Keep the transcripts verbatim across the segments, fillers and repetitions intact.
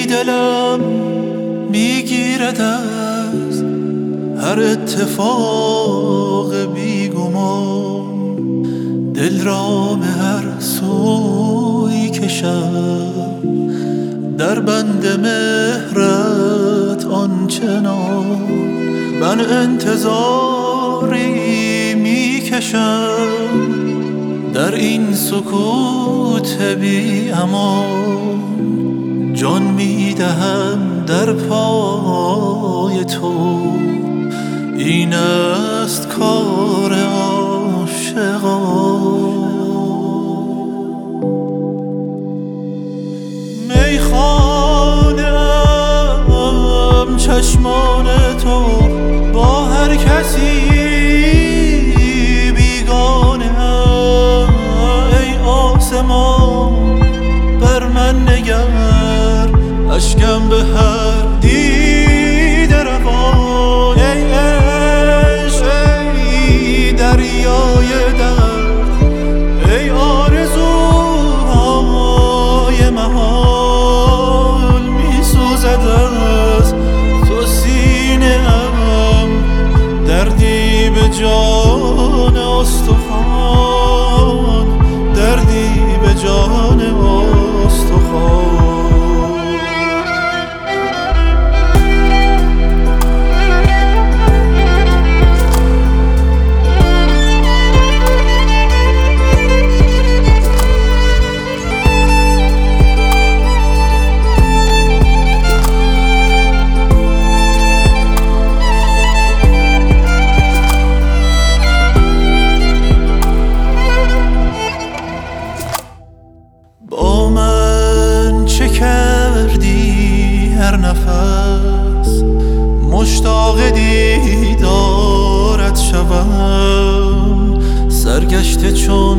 دلم میگیرد از هر اتفاق بیگمان، دل را به هر سوی کشم در بند مهرت آنچنان. من انتظاری میکشم در این سکوت بی امان، جان میدهم در پای تو، این است کار عاشقان. میخوانم چشمان تو با هر کسی بیگانه، ای آسمان بر من نگر، اشکم به هر دیده روان. ای عشق ای دریای درد، ای آرزوهای محال، میسوزد از تو سینه ام، دردی به جان استخوان، دردی به جان استخوان. با من چه کردی هر نفس، مشتاق دیدارت شوم، سرگشته چون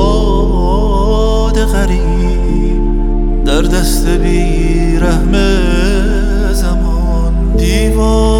باد غریب در دست بی رحم زمان. دیوار